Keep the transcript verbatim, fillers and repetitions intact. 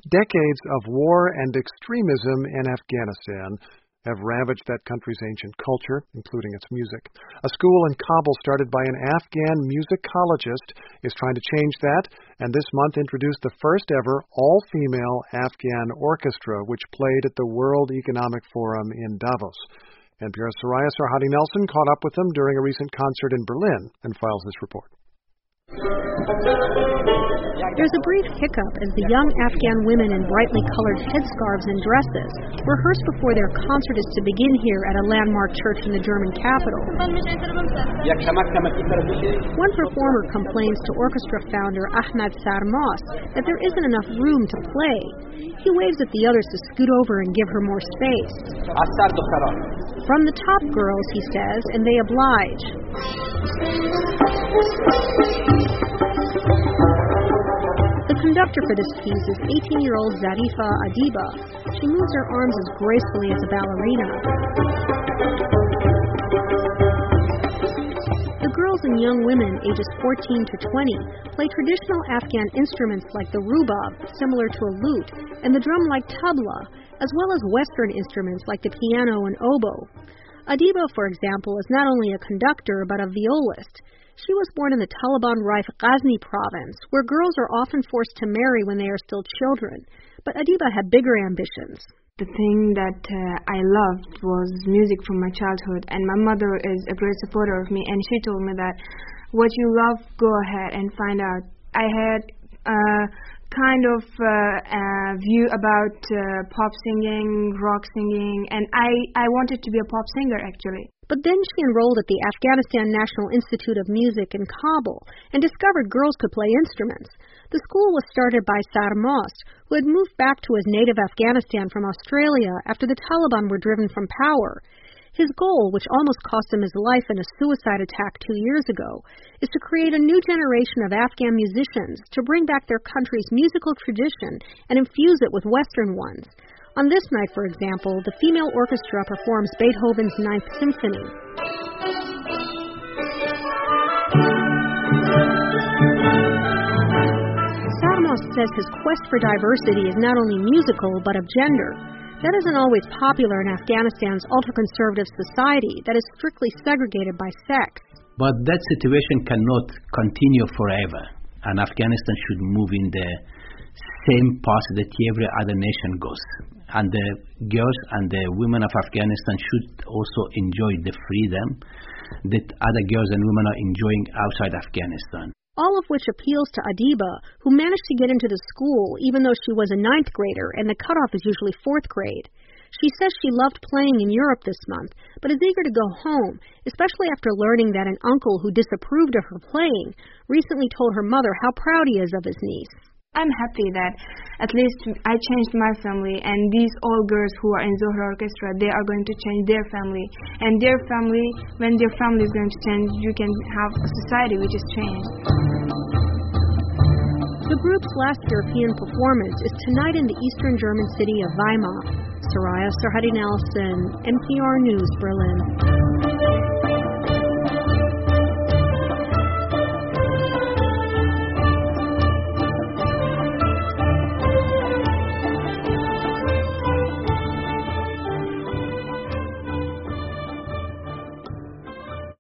Decades of war and extremism in Afghanistan have ravaged that country's ancient culture, including its music. A school in Kabul started by an Afghan musicologist is trying to change that, and this month introduced the first ever all-female Afghan orchestra, which played at the World Economic Forum in Davos. N P R's Soraya Sarhadi Nelson caught up with them during a recent concert in Berlin and files this report. There's a brief hiccup as the young Afghan women in brightly colored headscarves and dresses rehearse before their concert is to begin here at a landmark church in the German capital. One performer complains to orchestra founder Ahmad Sarmas that there isn't enough room to play. He waves at the others to scoot over and give her more space. From the top girls, he says, and they oblige. The conductor for this piece is eighteen-year-old Zarifa Adiba. She moves her arms as gracefully as a ballerina. The girls and young women, ages fourteen to twenty, play traditional Afghan instruments like the rubab, similar to a lute, and the drum like tabla, as well as Western instruments like the piano and oboe. Adiba, for example, is not only a conductor, but a violist. She was born in the Taliban-Raif Ghazni province, where girls are often forced to marry when they are still children. But Adiba had bigger ambitions. The thing that uh, I loved was music from my childhood, and my mother is a great supporter of me, and she told me that what you love, go ahead and find out. I had a kind of uh, uh, view about uh, pop singing, rock singing, and I, I wanted to be a pop singer, actually. But then she enrolled at the Afghanistan National Institute of Music in Kabul and discovered girls could play instruments. The school was started by Sarmas, who had moved back to his native Afghanistan from Australia after the Taliban were driven from power. His goal, which almost cost him his life in a suicide attack two years ago, is to create a new generation of Afghan musicians to bring back their country's musical tradition and infuse it with Western ones. On this night, for example, the female orchestra performs Beethoven's Ninth Symphony. Sarmas says his quest for diversity is not only musical, but of gender. That isn't always popular in Afghanistan's ultra-conservative society that is strictly segregated by sex. But that situation cannot continue forever, and Afghanistan should move in the same path that every other nation goes. And the girls and the women of Afghanistan should also enjoy the freedom that other girls and women are enjoying outside Afghanistan. All of which appeals to Adiba, who managed to get into the school even though she was a ninth grader and the cutoff is usually fourth grade. She says she loved playing in Europe this month, but is eager to go home, especially after learning that an uncle who disapproved of her playing recently told her mother how proud he is of his niece. I'm happy that at least I changed my family, and these all girls who are in Zohra Orchestra, they are going to change their family. And their family, when their family is going to change, you can have a society which is changed. The group's last European performance is tonight in the eastern German city of Weimar. Soraya Sarhadi Nelson, N P R News, Berlin.